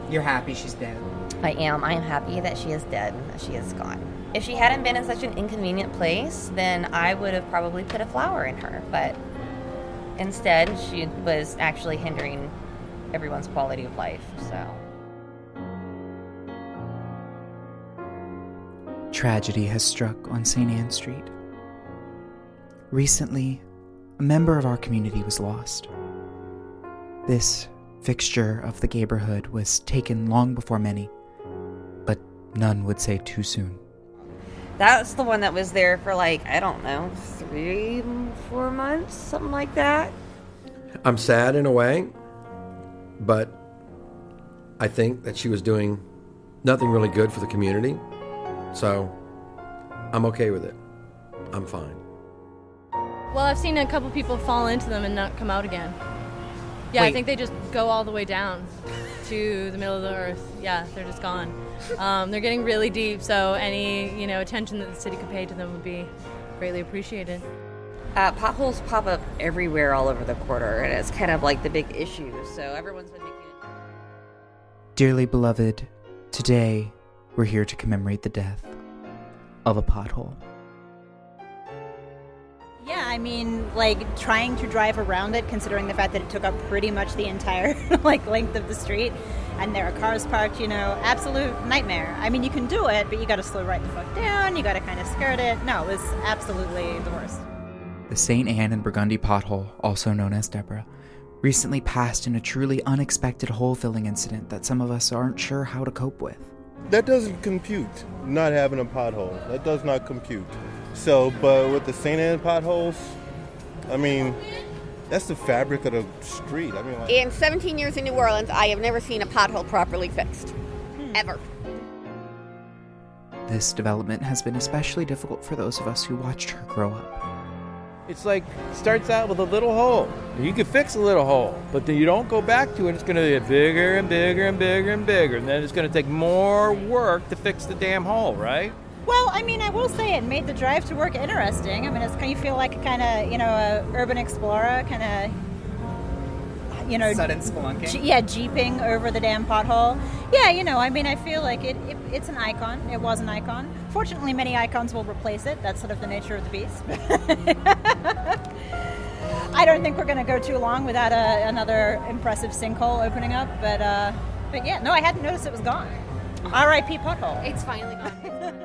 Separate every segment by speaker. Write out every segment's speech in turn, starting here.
Speaker 1: You're happy she's dead.
Speaker 2: I am. I am happy that she is dead, that she is gone. If she hadn't been in such an inconvenient place, then I would have probably put a flower in her. But instead, she was actually hindering everyone's quality of life, so.
Speaker 1: Tragedy has struck on St. Anne Street. Recently, a member of our community was lost. This fixture of the neighborhood was taken long before many, but none would say too soon.
Speaker 2: That's the one that was there for 3-4 months, something like that.
Speaker 3: I'm sad in a way, but I think that she was doing nothing really good for the community, so I'm okay with it. I'm fine.
Speaker 4: Well, I've seen a couple people fall into them and not come out again. Yeah,
Speaker 1: Wait.
Speaker 4: I think they just go all the way down to the middle of the earth. Yeah, they're just gone. They're getting really deep, so any attention that the city could pay to them would be greatly appreciated.
Speaker 2: Potholes pop up everywhere all over the quarter, and it's kind of like the big issue, so everyone's been making it.
Speaker 1: Dearly beloved, today we're here to commemorate the death of a pothole.
Speaker 5: Yeah, I mean, trying to drive around it, considering the fact that it took up pretty much the entire, length of the street, and there are cars parked, absolute nightmare. I mean, you can do it, but you gotta slow right the fuck down, you gotta kind of skirt it. No, it was absolutely the worst.
Speaker 1: The St. Anne and Burgundy pothole, also known as Deborah, recently passed in a truly unexpected hole-filling incident that some of us aren't sure how to cope with.
Speaker 6: That doesn't compute, not having a pothole. That does not compute. So, but with the St. Anne potholes, I mean, that's the fabric of the street. I mean,
Speaker 7: In 17 years in New Orleans, I have never seen a pothole properly fixed. Ever.
Speaker 1: This development has been especially difficult for those of us who watched her grow up.
Speaker 8: It's starts out with a little hole. You can fix a little hole, but then you don't go back to it. It's going to get bigger and bigger and bigger and bigger. And then it's going to take more work to fix the damn hole, right?
Speaker 5: Well, I mean, I will say it made the drive to work interesting. I mean, you feel like kind of, a urban explorer, kind of,
Speaker 1: Sudden spelunking.
Speaker 5: jeeping over the damn pothole. Yeah, I mean, I feel like it's an icon. It was an icon. Fortunately, many icons will replace it. That's sort of the nature of the beast. I don't think we're going to go too long without another impressive sinkhole opening up. But yeah, no, I hadn't noticed it was gone. R.I.P. pothole.
Speaker 7: It's finally gone.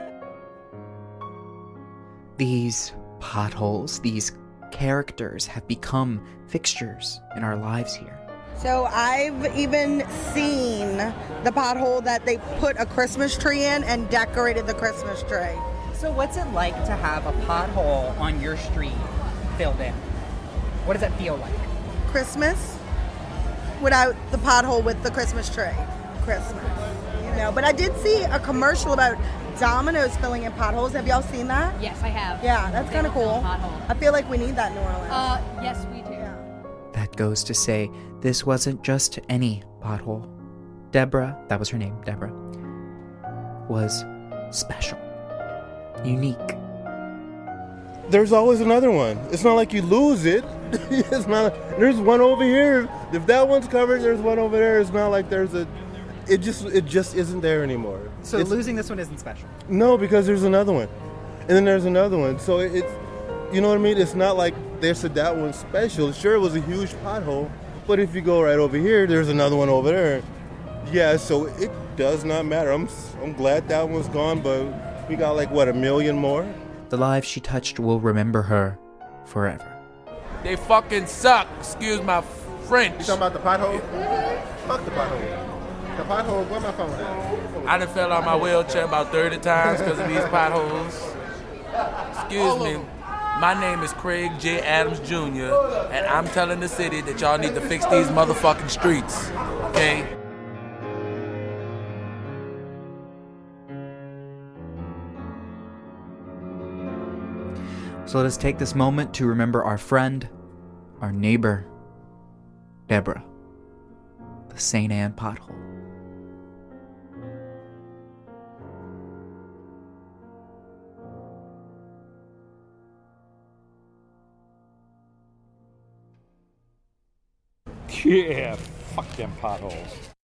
Speaker 1: These potholes, these characters have become fixtures in our lives here.
Speaker 9: So I've even seen the pothole that they put a Christmas tree in and decorated the Christmas tree.
Speaker 1: So what's it like to have a pothole on your street filled in? What does that feel like?
Speaker 9: Christmas without the pothole with the Christmas tree. Christmas. But I did see a commercial about Domino's filling in potholes. Have y'all seen that?
Speaker 4: Yes, I have.
Speaker 9: Yeah, that's kind of cool. I feel like we need that in New Orleans.
Speaker 4: Yes, we do.
Speaker 9: Yeah.
Speaker 1: That goes to say, this wasn't just any pothole. Deborah, that was her name, Deborah, was special, unique.
Speaker 6: there's always another one. It's not like you lose it. It's not. There's one over here. If that one's covered, there's one over there. It's not like there's a. It just isn't there anymore.
Speaker 1: So losing this one isn't special?
Speaker 6: No, because there's another one. And then there's another one. So it's, you know what I mean? It's not like they said that one's special. Sure, it was a huge pothole. But if you go right over here, there's another one over there. Yeah, so it does not matter. I'm glad that one's gone, but we got like, what, 1 million more?
Speaker 1: The lives she touched will remember her forever.
Speaker 10: They fucking suck. Excuse my French.
Speaker 6: You talking about the pothole? Fuck the pothole. The pothole, where my phone at?
Speaker 10: I done fell out my wheelchair about 30 times because of these potholes. Excuse me. My name is Craig J. Adams Jr., and I'm telling the city that y'all need to fix these motherfucking streets. Okay?
Speaker 1: So let us take this moment to remember our friend, our neighbor, Deborah, the St. Anne pothole.
Speaker 8: Yeah, fuck them potholes.